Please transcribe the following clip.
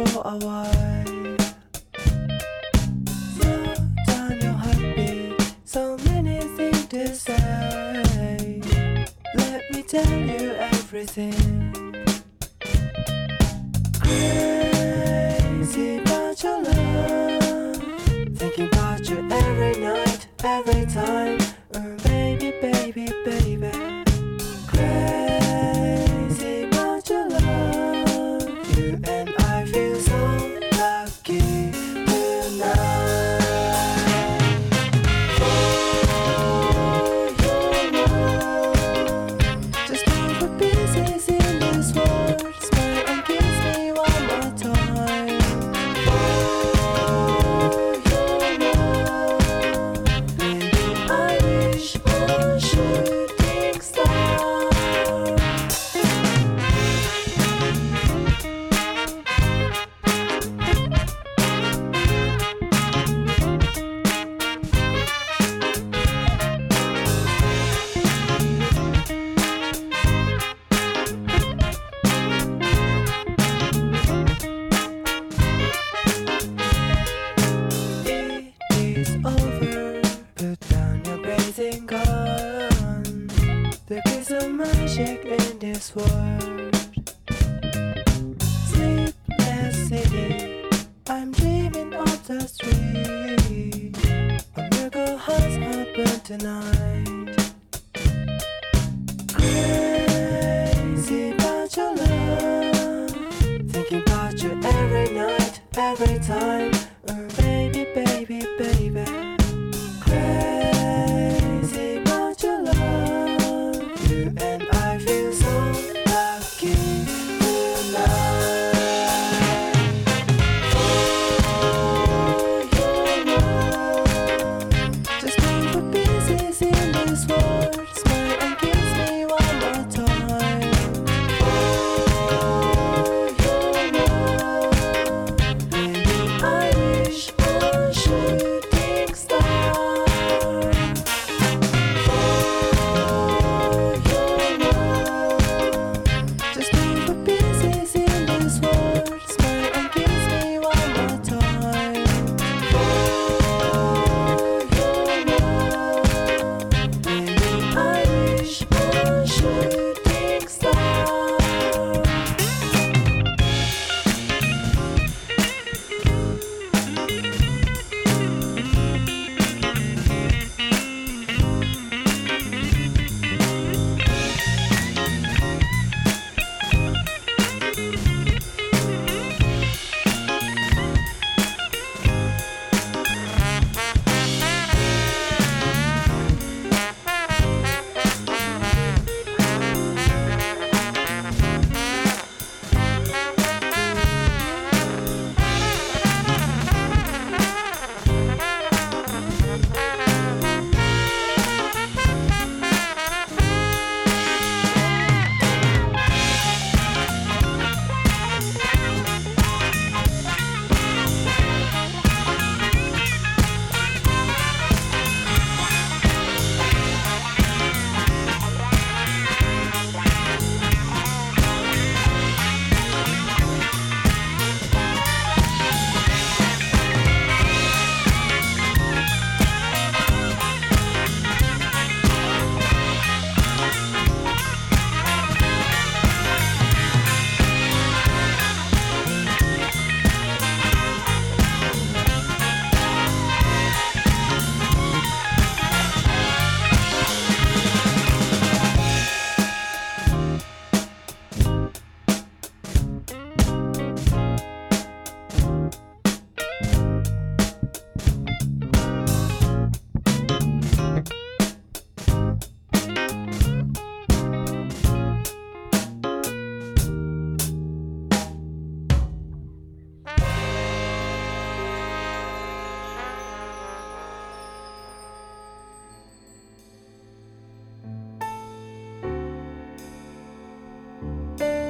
for a while. Slow down your heartbeat, so many things to say. Let me tell you everything. Crazy about your love, thinking about you every night, every time. Baby, baby, baby. Crazy about your love, you and I feel so lucky tonight. For your love, just all the pieces in this world. Smile and kiss me one more time. For your love, baby, I wish on shooting star. It is over, put down your blazing gun. There is a magic in this world.